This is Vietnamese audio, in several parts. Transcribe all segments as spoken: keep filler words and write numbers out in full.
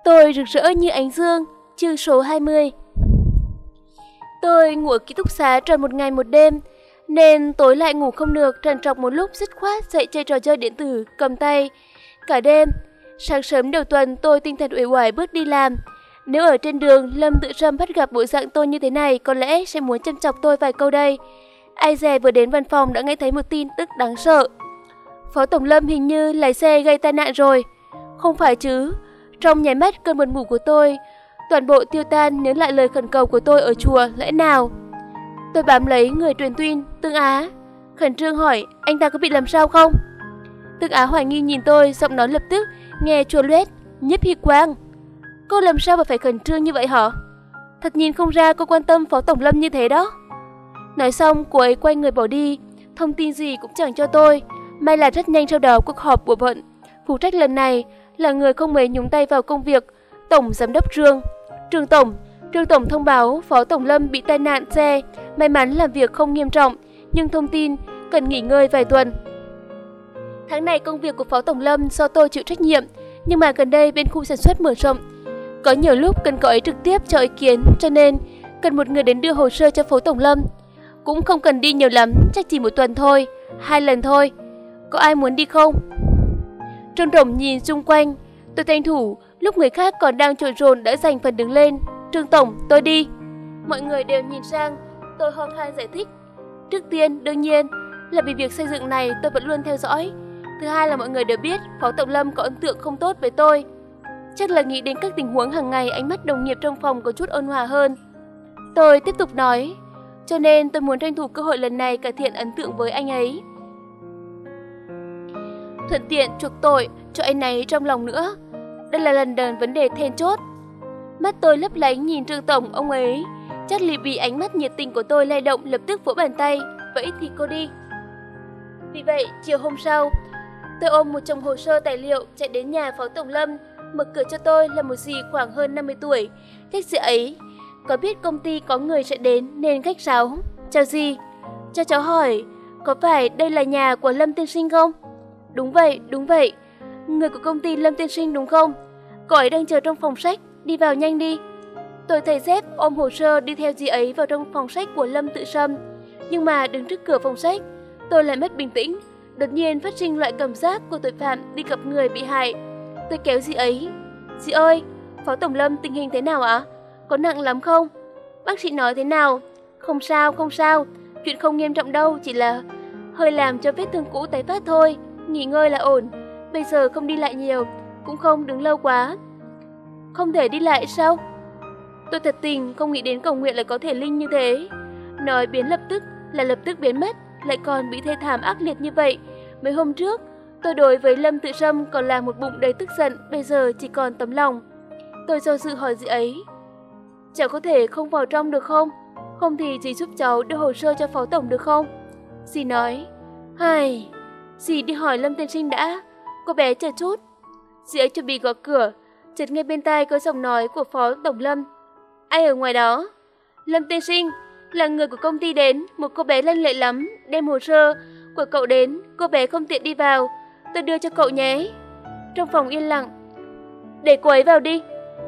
Tôi rực rỡ như ánh dương, chương số hai mươi. Tôi ngủ ở ký túc xá tròn một ngày một đêm, nên tối lại ngủ không được, trằn trọc một lúc dứt khoát dậy chơi trò chơi điện tử cầm tay cả đêm. Sáng sớm đầu tuần tôi tinh thần uể oải bước đi làm. Nếu ở trên đường Lâm Tự Trâm bắt gặp bộ dạng tôi như thế này, có lẽ sẽ muốn châm chọc tôi vài câu đây. Ai dè vừa đến văn phòng đã nghe thấy một tin tức đáng sợ. Phó Tổng Lâm hình như lái xe gây tai nạn rồi. Không phải chứ? Trong nháy mắt cơn buồn ngủ của tôi toàn bộ tiêu tan, nhớ lại lời khẩn cầu của tôi ở chùa. Lẽ nào? Tôi bám lấy người truyền tin Tương Á, khẩn trương hỏi anh ta có bị làm sao không. Tương Á hoài nghi nhìn tôi, giọng nói lập tức nghe chua loét. Nhiếp Hy Quang, cô làm sao mà phải khẩn trương như vậy hả? Thật nhìn không ra cô quan tâm Phó Tổng Lâm như thế đó. Nói xong cô ấy quay người bỏ đi, thông tin gì cũng chẳng cho tôi. May là rất nhanh sau đó cuộc họp của bọn phụ trách lần này là người không mấy nhúng tay vào công việc, Tổng Giám đốc Trương. Trương Tổng, Trương Tổng thông báo Phó Tổng Lâm bị tai nạn xe, may mắn làm việc không nghiêm trọng, nhưng thông tin cần nghỉ ngơi vài tuần. Tháng này công việc của Phó Tổng Lâm do tôi chịu trách nhiệm, nhưng mà gần đây bên khu sản xuất mở rộng, có nhiều lúc cần cậu ấy trực tiếp cho ý kiến, cho nên cần một người đến đưa hồ sơ cho Phó Tổng Lâm. Cũng không cần đi nhiều lắm, chắc chỉ một tuần thôi, hai lần thôi. Có ai muốn đi không? Trương Tổng nhìn xung quanh, tôi tranh thủ lúc người khác còn đang trộn rộn đã giành phần đứng lên. Trương Tổng, tôi đi. Mọi người đều nhìn sang, tôi ho khan giải thích. Trước tiên, đương nhiên là vì việc xây dựng này tôi vẫn luôn theo dõi. Thứ hai là mọi người đều biết Phó Tổng Lâm có ấn tượng không tốt với tôi. Chắc là nghĩ đến các tình huống hàng ngày, ánh mắt đồng nghiệp trong phòng có chút ôn hòa hơn. Tôi tiếp tục nói, cho nên tôi muốn tranh thủ cơ hội lần này cải thiện ấn tượng với anh ấy, thuận tiện chuộc tội cho anh ấy trong lòng nữa. Đây là lần đầu vấn đề then chốt. Mắt tôi lấp lánh nhìn Trương Tổng, ông ấy chắc là bị ánh mắt nhiệt tình của tôi lay động, lập tức vỗ bàn tay. Vậy thì cô đi. Vì vậy chiều hôm sau, tôi ôm một chồng hồ sơ tài liệu chạy đến nhà Phó Tổng Lâm. Mở cửa cho tôi là một dì khoảng hơn năm mươi tuổi. Khách dì ấy có biết công ty có người sẽ đến nên khách sáo. Chào dì, cho cháu hỏi, có phải đây là nhà của Lâm Tiên Sinh không? Đúng vậy, đúng vậy. Người của công ty Lâm Tiên Sinh đúng không? Cậu ấy đang chờ trong phòng sách, đi vào nhanh đi. Tôi thầy dép ôm hồ sơ đi theo dì ấy vào trong phòng sách của Lâm Tự Trâm. Nhưng mà đứng trước cửa phòng sách, tôi lại mất bình tĩnh. Đột nhiên phát sinh loại cảm giác của tội phạm đi gặp người bị hại. Tôi kéo dì ấy. Dì ơi, Phó Tổng Lâm tình hình thế nào ạ? Có nặng lắm không? Bác sĩ nói thế nào? Không sao, không sao. Chuyện không nghiêm trọng đâu, chỉ là hơi làm cho vết thương cũ tái phát thôi. Nghỉ ngơi là ổn. Bây giờ không đi lại nhiều, cũng không đứng lâu quá. Không thể đi lại sao? Tôi thật tình không nghĩ đến cầu nguyện lại có thể linh như thế. Nói biến lập tức là lập tức biến mất, lại còn bị thê thảm ác liệt như vậy. Mấy hôm trước tôi đối với Lâm Tự Trâm còn là một bụng đầy tức giận, bây giờ chỉ còn tấm lòng. Tôi do dự hỏi dì ấy, cháu có thể không vào trong được không? Không thì dì giúp cháu đưa hồ sơ cho Phó Tổng được không? Dì nói, hài, dì đi hỏi Lâm Tiên Sinh đã, cô bé chờ chút. Dì ấy chuẩn bị gõ cửa, chợt nghe bên tai có giọng nói của Phó Tổng Lâm. Ai ở ngoài đó? Lâm Tiên Sinh, là người của công ty đến, một cô bé lanh lợi lắm, đem hồ sơ của cậu đến, cô bé không tiện đi vào, tôi đưa cho cậu nhé. Trong phòng yên lặng, để cô ấy vào đi.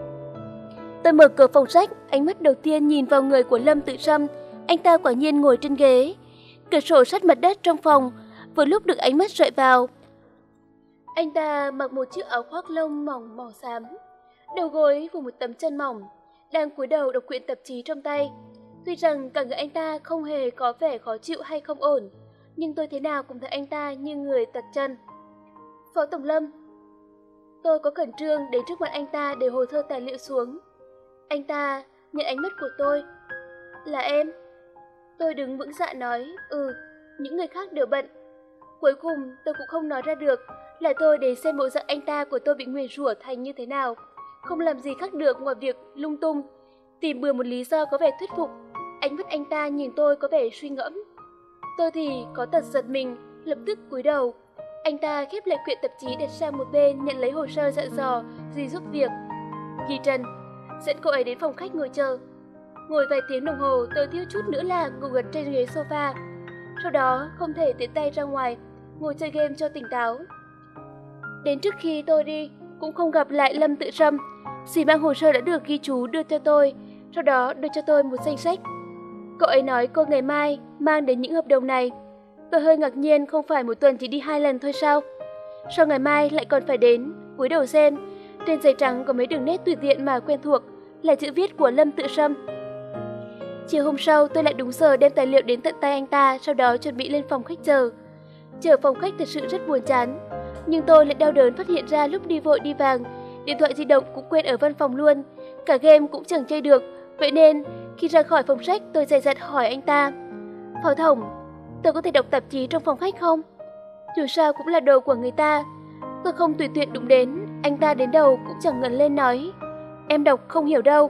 Tôi mở cửa phòng sách, ánh mắt đầu tiên nhìn vào người của Lâm Tự Trâm. Anh ta quả nhiên ngồi trên ghế, cửa sổ sát mặt đất trong phòng, vừa lúc được ánh mắt rọi vào. Anh ta mặc một chiếc áo khoác lông mỏng màu xám, đầu gối phủ một tấm chân mỏng, đang cúi đầu đọc quyển tạp chí trong tay. Tuy rằng cả người anh ta không hề có vẻ khó chịu hay không ổn, nhưng tôi thế nào cũng thấy anh ta như người tật chân. Phó Tổng Lâm. Tôi có khẩn trương đến trước mặt anh ta để hồ sơ tài liệu xuống. Anh ta nhận ánh mắt của tôi. Là em. Tôi đứng vững dạ nói, ừ, những người khác đều bận. Cuối cùng tôi cũng không nói ra được là tôi để xem bộ dạng anh ta của tôi bị nguyền rủa thành như thế nào. Không làm gì khác được ngoài việc lung tung tìm bừa một lý do có vẻ thuyết phục. Ánh mắt anh ta nhìn tôi có vẻ suy ngẫm. Tôi thì có tật giật mình, lập tức cúi đầu. Anh ta khép lại quyển tạp chí đặt sang một bên, nhận lấy hồ sơ dặn dò gì giúp việc. Ghi Trần, dẫn cô ấy đến phòng khách ngồi chờ. Ngồi vài tiếng đồng hồ, tôi thiếu chút nữa là ngủ gật trên ghế sofa. Sau đó không thể tiến tay ra ngoài, ngồi chơi game cho tỉnh táo. Đến trước khi tôi đi, cũng không gặp lại Lâm Tự Trâm. Dì mang hồ sơ đã được ghi chú đưa cho tôi, sau đó đưa cho tôi một danh sách. Cậu ấy nói cô ngày mai mang đến những hợp đồng này. Tôi hơi ngạc nhiên, không phải một tuần chỉ đi hai lần thôi sao? Sau ngày mai lại còn phải đến, cúi đầu xem. Trên giấy trắng có mấy đường nét tùy tiện mà quen thuộc, là chữ viết của Lâm Tự Sâm. Chiều hôm sau tôi lại đúng giờ đem tài liệu đến tận tay anh ta, sau đó chuẩn bị lên phòng khách chờ. Chờ phòng khách thật sự rất buồn chán, nhưng tôi lại đau đớn phát hiện ra lúc đi vội đi vàng, điện thoại di động cũng quên ở văn phòng luôn, cả game cũng chẳng chơi được. Vậy nên khi ra khỏi phòng sách tôi dè dặt hỏi anh ta: Phó Tổng, tôi có thể đọc tạp chí trong phòng khách không? Dù sao cũng là đồ của người ta, tôi không tùy tiện đụng đến. Anh ta đến đầu cũng chẳng ngẩng lên nói: Em đọc không hiểu đâu.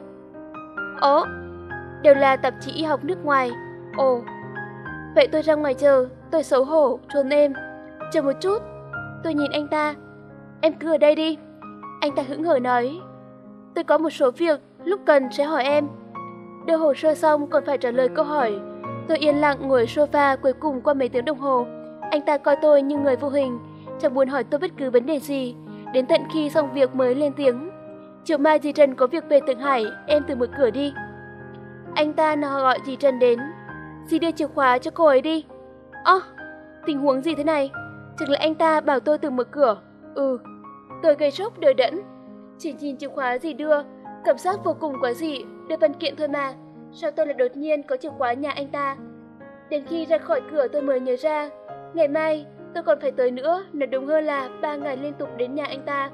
Ồ, đều là tạp chí y học nước ngoài. Ồ, vậy tôi ra ngoài chờ. Tôi xấu hổ, trốn êm. Chờ một chút. Tôi nhìn anh ta: Em cứ ở đây đi. Anh ta hững hờ nói: Tôi có một số việc, lúc cần sẽ hỏi em. Đưa hồ sơ xong còn phải trả lời câu hỏi. Tôi yên lặng ngồi ở sofa. Cuối cùng qua mấy tiếng đồng hồ, anh ta coi tôi như người vô hình, chẳng buồn hỏi tôi bất cứ vấn đề gì. Đến tận khi xong việc mới lên tiếng: Chiều mai dì Trần có việc về Thượng Hải, em tự mở cửa đi. Anh ta nào gọi dì Trần đến: Dì đưa chìa khóa cho cô ấy đi. Ơ, tình huống gì thế này? Chẳng lẽ anh ta bảo tôi tự mở cửa? Ừ. Tôi gây sốc đờ đẫn, chỉ nhìn chìa khóa dì đưa, cảm giác vô cùng quá dị. Đưa văn kiện thôi mà, sao tôi lại đột nhiên có chìa khóa nhà anh ta? Đến khi ra khỏi cửa tôi mới nhớ ra, ngày mai tôi còn phải tới nữa, nói đúng hơn là ba ngày liên tục đến nhà anh ta.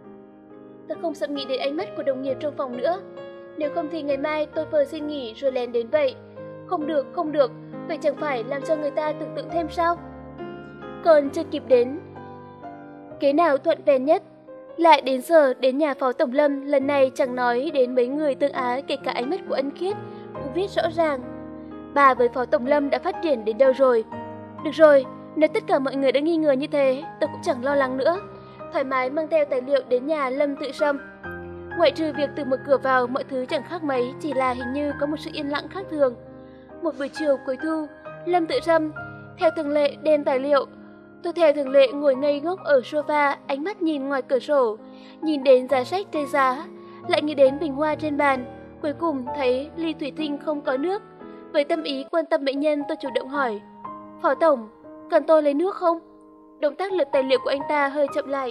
Tôi không sợ nghĩ đến ánh mắt của đồng nghiệp trong phòng nữa. Nếu không thì ngày mai tôi vừa xin nghỉ rồi lén đến vậy. Không được, không được, vậy chẳng phải làm cho người ta tưởng tượng thêm sao? Còn chưa kịp đến kế nào thuận vẹn nhất, lại đến giờ đến nhà Phó Tổng Lâm. Lần này chẳng nói đến mấy người tương ái, kể cả ánh mắt của Ân Khiết cũng viết rõ ràng: Bà với Phó Tổng Lâm đã phát triển đến đâu rồi? Được rồi, nếu tất cả mọi người đã nghi ngờ như thế, tôi cũng chẳng lo lắng nữa. Thoải mái mang theo tài liệu đến nhà Lâm Tự Sâm. Ngoại trừ việc từ mở cửa vào, mọi thứ chẳng khác mấy, chỉ là hình như có một sự yên lặng khác thường. Một buổi chiều cuối thu, Lâm Tự Sâm theo thường lệ đem tài liệu. Tôi theo thường lệ ngồi ngây ngốc ở sofa, ánh mắt nhìn ngoài cửa sổ, nhìn đến giá sách trên giá, lại nghĩ đến bình hoa trên bàn. Cuối cùng thấy ly thủy tinh không có nước. Với tâm ý quan tâm bệnh nhân, tôi chủ động hỏi: Phó Tổng, cần tôi lấy nước không? Động tác lật tài liệu của anh ta hơi chậm lại.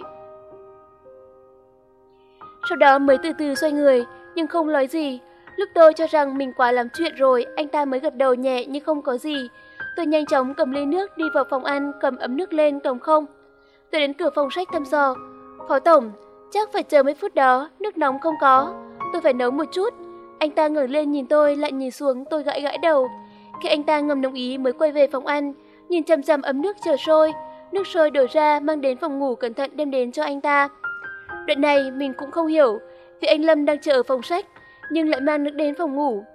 Sau đó mới từ từ xoay người, nhưng không nói gì. Lúc tôi cho rằng mình quá làm chuyện rồi, anh ta mới gật đầu nhẹ như không có gì. Tôi nhanh chóng cầm ly nước đi vào phòng ăn, cầm ấm nước lên tổng không. Tôi đến cửa phòng sách thăm dò: Phó Tổng, chắc phải chờ mấy phút đó, nước nóng không có, tôi phải nấu một chút. Anh ta ngẩng lên nhìn tôi, lại nhìn xuống. Tôi gãi gãi đầu. Khi anh ta ngầm đồng ý mới quay về phòng ăn, nhìn chằm chằm ấm nước chờ sôi. Nước sôi đổ ra, mang đến phòng ngủ, cẩn thận đem đến cho anh ta. Đoạn này mình cũng không hiểu, vì anh Lâm đang chờ ở phòng sách, nhưng lại mang nước đến phòng ngủ.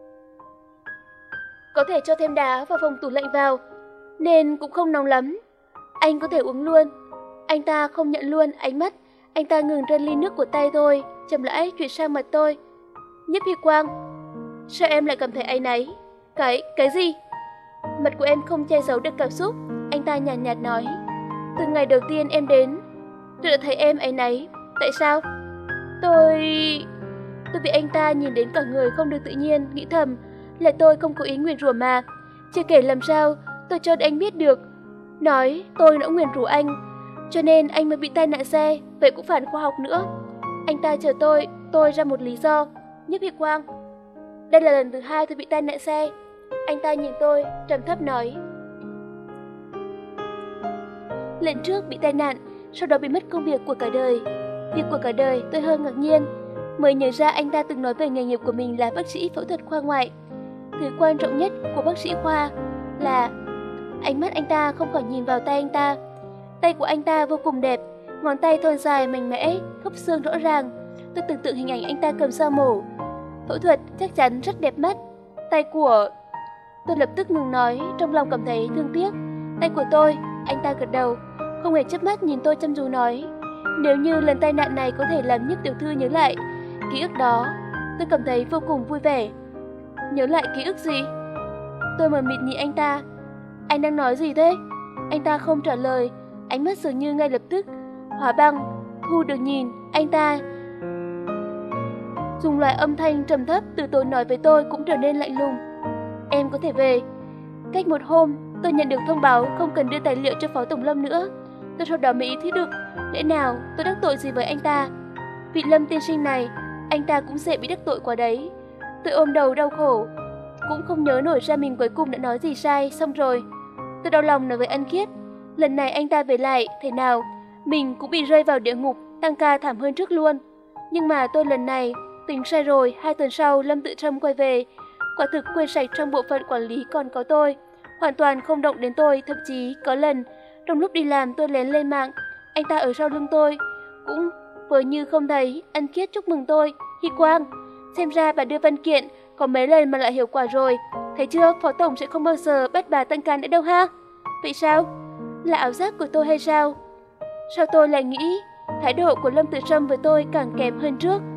Có thể cho thêm đá vào phòng tủ lạnh vào, nên cũng không nóng lắm. Anh có thể uống luôn. Anh ta không nhận luôn ánh mắt. Anh ta ngừng trên ly nước của tay tôi, chậm rãi chuyển sang mặt tôi: Nhiếp Hy Quang, sao em lại cảm thấy áy náy? Cái, cái gì? Mặt của em không che giấu được cảm xúc. Anh ta nhàn nhạt, nhạt nói: Từ ngày đầu tiên em đến, tôi đã thấy em áy náy. Tại sao? Tôi... Tôi bị anh ta nhìn đến cả người không được tự nhiên, nghĩ thầm là tôi không có ý nguyền rủa mà. Chưa kể làm sao tôi cho anh biết được, nói tôi đã nguyền rủa anh, cho nên anh mới bị tai nạn xe. Vậy cũng phản khoa học nữa. Anh ta chờ tôi, tôi ra một lý do: Nhiếp Hy Quang, đây là lần thứ hai tôi bị tai nạn xe. Anh ta nhìn tôi, trầm thấp nói: Lần trước bị tai nạn, sau đó bị mất công việc của cả đời. Việc của cả đời? Tôi hơi ngạc nhiên, mới nhớ ra anh ta từng nói về nghề nghiệp của mình là bác sĩ phẫu thuật khoa ngoại. Thứ quan trọng nhất của bác sĩ khoa là... Ánh mắt anh ta không khỏi nhìn vào tay anh ta. Tay của anh ta vô cùng đẹp, ngón tay thon dài mạnh mẽ, khớp xương rõ ràng. Tôi tưởng tượng hình ảnh anh ta cầm dao mổ phẫu thuật chắc chắn rất đẹp mắt. Tay của... Tôi lập tức ngừng nói, trong lòng cảm thấy thương tiếc. Tay của tôi. Anh ta gật đầu, không hề chớp mắt nhìn tôi chăm chú nói: Nếu như lần tai nạn này có thể làm Nhiếp tiểu thư nhớ lại ký ức đó, tôi cảm thấy vô cùng vui vẻ. Nhớ lại ký ức gì? Tôi mờ mịt nhìn anh ta. Anh đang nói gì thế? Anh ta không trả lời, ánh mắt dường như ngay lập tức hóa băng. Thu được nhìn anh ta dùng loại âm thanh trầm thấp từ tốn nói với tôi cũng trở nên lạnh lùng. Em có thể về. Cách một hôm, tôi nhận được thông báo không cần đưa tài liệu cho Phó Tổng Lâm nữa. Tôi sau đó mới ý thức được, lẽ nào tôi đắc tội gì với anh ta. Vị Lâm tiên sinh này, anh ta cũng dễ bị đắc tội quá đấy. Tôi ôm đầu đau khổ, cũng không nhớ nổi ra mình cuối cùng đã nói gì sai. Xong rồi, tôi đau lòng nói với Ân Khiết, lần này anh ta về lại, thế nào mình cũng bị rơi vào địa ngục, tăng ca thảm hơn trước luôn. Nhưng mà tôi lần này tính sai rồi. Hai tuần sau Lâm Tự Trâm quay về, quả thực quên sạch trong bộ phận quản lý còn có tôi, hoàn toàn không động đến tôi. Thậm chí có lần trong lúc đi làm tôi lén lên mạng, anh ta ở sau lưng tôi cũng vờ như không thấy. Ân Khiết chúc mừng tôi, Hy Quang, xem ra bà đưa văn kiện có mấy lần mà lại hiệu quả rồi. Thấy chưa, Phó Tổng sẽ không bao giờ bắt bà tăng ca nữa đâu ha. Vậy sao? Là ảo giác của tôi hay sao? Sao tôi lại nghĩ thái độ của Lâm Tự Trâm với tôi càng kém hơn trước?